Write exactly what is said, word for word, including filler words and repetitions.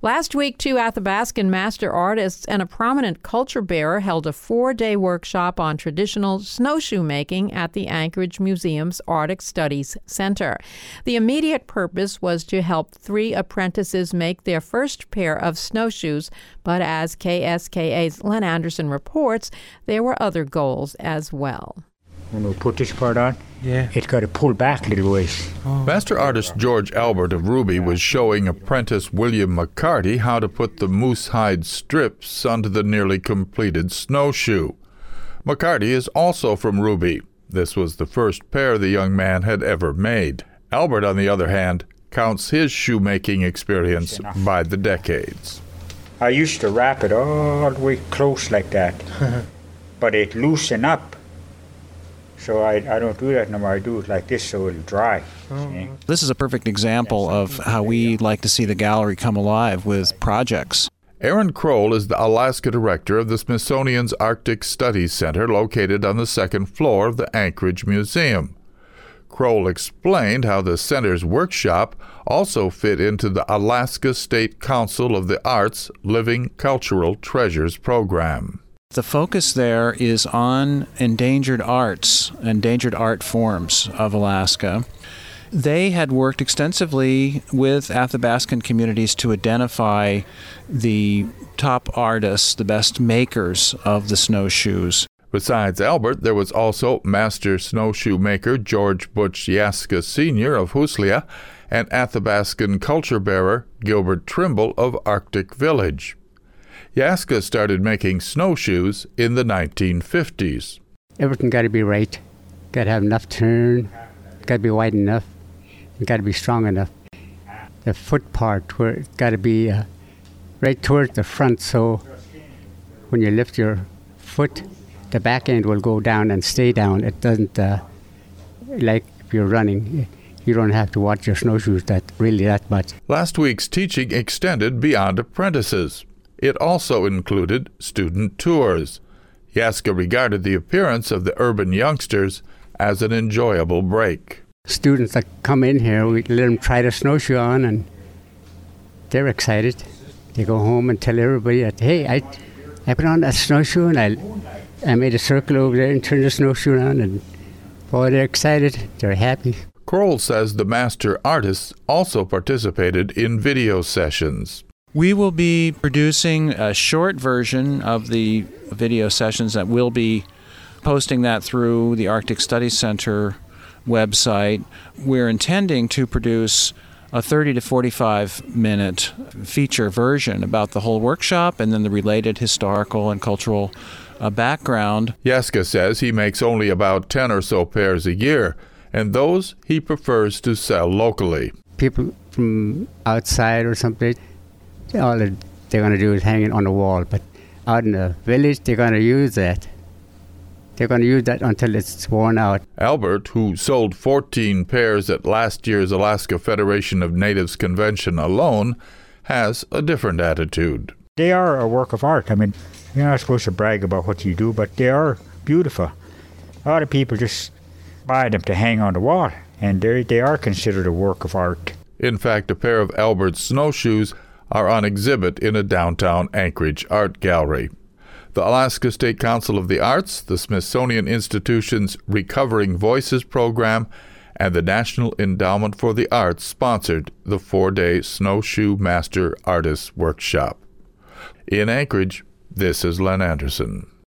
Last week, two Athabascan master artists and a prominent culture bearer held a four-day workshop on traditional snowshoe making at the Anchorage Museum's Arctic Studies Center. The immediate purpose was to help three apprentices make their first pair of snowshoes, but as K S K A's Len Anderson reports, there were other goals as well. When we put this part on, yeah. it's got to pull back a little ways. Oh. Master artist George Albert of Ruby was showing apprentice William McCarty how to put the moose hide strips onto the nearly completed snowshoe. McCarty is also from Ruby. This was the first pair the young man had ever made. Albert, on the other hand, counts his shoemaking experience by the decades. I used to wrap it all the way close like that, but it loosened up. So I, I don't do that no more. I do it like this so it'll dry. Oh. This is a perfect example of how we like to see the gallery come alive with projects. Aaron Kroll is the Alaska director of the Smithsonian's Arctic Studies Center located on the second floor of the Anchorage Museum. Kroll explained how the center's workshop also fit into the Alaska State Council of the Arts Living Cultural Treasures program. The focus there is on endangered arts, endangered art forms of Alaska. They had worked extensively with Athabascan communities to identify the top artists, the best makers of the snowshoes. Besides Albert, there was also master snowshoe maker George Butch Yaska Senior of Huslia and Athabascan culture bearer Gilbert Trimble of Arctic Village. Yaska started making snowshoes in the nineteen fifties. Everything got to be right. Got to have enough turn. Got to be wide enough. Got to be strong enough. The foot part, where it got to be uh, right towards the front, so when you lift your foot, the back end will go down and stay down. It doesn't, uh, like if you're running, you don't have to watch your snowshoes that really that much. Last week's teaching extended beyond apprentices. It also included student tours. Yaska regarded the appearance of the urban youngsters as an enjoyable break. Students that come in here, we let them try the snowshoe on, and they're excited. They go home and tell everybody that, hey, I, I put on that snowshoe, and I, I made a circle over there and turned the snowshoe on, and boy, they're excited. They're happy. Kroll says the master artists also participated in video sessions. We will be producing a short version of the video sessions that we'll be posting that through the Arctic Studies Center website. We're intending to produce a thirty to forty-five minute feature version about the whole workshop and then the related historical and cultural uh, background. Yaska says he makes only about ten or so pairs a year, and those he prefers to sell locally. People from outside or something, all they're going to do is hang it on the wall. But out in the village, they're going to use that. They're going to use that until it's worn out. Albert, who sold fourteen pairs at last year's Alaska Federation of Natives Convention alone, has a different attitude. They are a work of art. I mean, you're not supposed to brag about what you do, but they are beautiful. A lot of people just buy them to hang on the wall, and they they are considered a work of art. In fact, a pair of Albert's snowshoes are on exhibit in a downtown Anchorage art gallery. The Alaska State Council of the Arts, the Smithsonian Institution's Recovering Voices program, and the National Endowment for the Arts sponsored the four-day Snowshoe Master Artists Workshop. In Anchorage, this is Len Anderson.